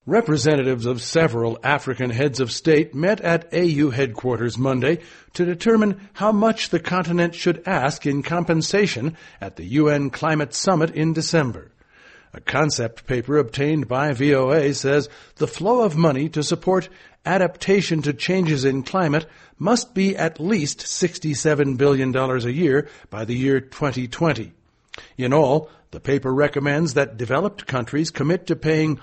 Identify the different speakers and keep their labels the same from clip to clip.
Speaker 1: Representatives of several African heads of state met at AU headquarters Monday to determine how much the continent should ask in compensation at the UN Climate Summit in December. A concept paper obtained by VOA says the flow of money to support adaptation to changes in climate must be at least $67 billion a year by the year 2020. In all, the paper recommends that developed countries commit to paying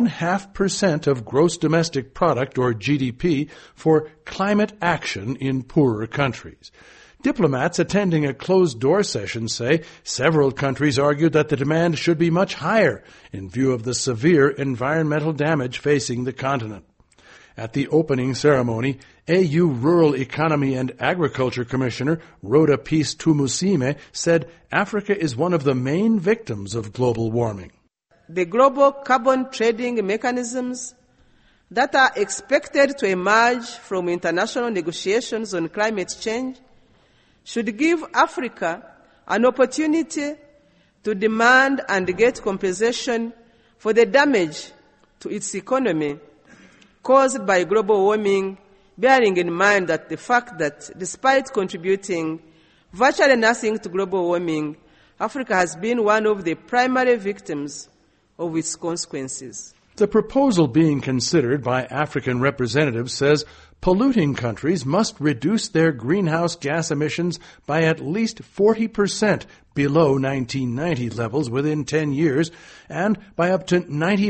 Speaker 1: 0.5% of gross domestic product, or GDP, for climate action in poorer countries. Diplomats attending a closed-door session say several countries argued that the demand should be much higher in view of the severe environmental damage facing the continent. At the opening ceremony, AU Rural Economy and Agriculture Commissioner Rhoda Peace Tumusime said Africa is one of the main victims of global warming.
Speaker 2: The global carbon trading mechanisms that are expected to emerge from international negotiations on climate change should give Africa an opportunity to demand and get compensation for the damage to its economy caused by global warming, bearing in mind that the fact that despite contributing virtually nothing to global warming, Africa has been one of the primary victims of its consequences.
Speaker 1: The proposal being considered by African representatives says polluting countries must reduce their greenhouse gas emissions by at least 40% below 1990 levels within 10 years and by up to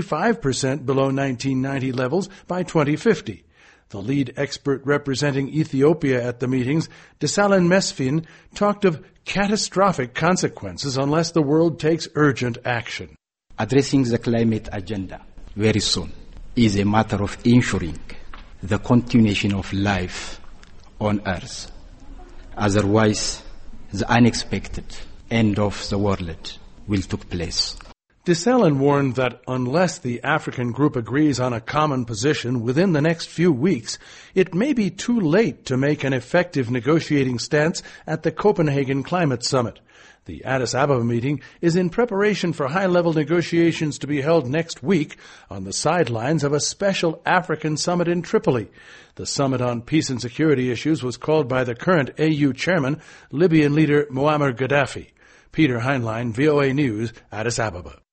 Speaker 1: 95% below 1990 levels by 2050. The lead expert representing Ethiopia at the meetings, Desalegn Mesfin, talked of catastrophic consequences unless the world takes urgent action.
Speaker 3: Addressing the climate agenda very soon is a matter of ensuring the continuation of life on Earth. Otherwise, the unexpected end of the world will take place.
Speaker 1: Desalegn warned that unless the African group agrees on a common position within the next few weeks, it may be too late to make an effective negotiating stance at the Copenhagen Climate Summit. The Addis Ababa meeting is in preparation for high-level negotiations to be held next week on the sidelines of a special African summit in Tripoli. The summit on peace and security issues was called by the current AU chairman, Libyan leader Muammar Gaddafi. Peter Heinlein, VOA News, Addis Ababa.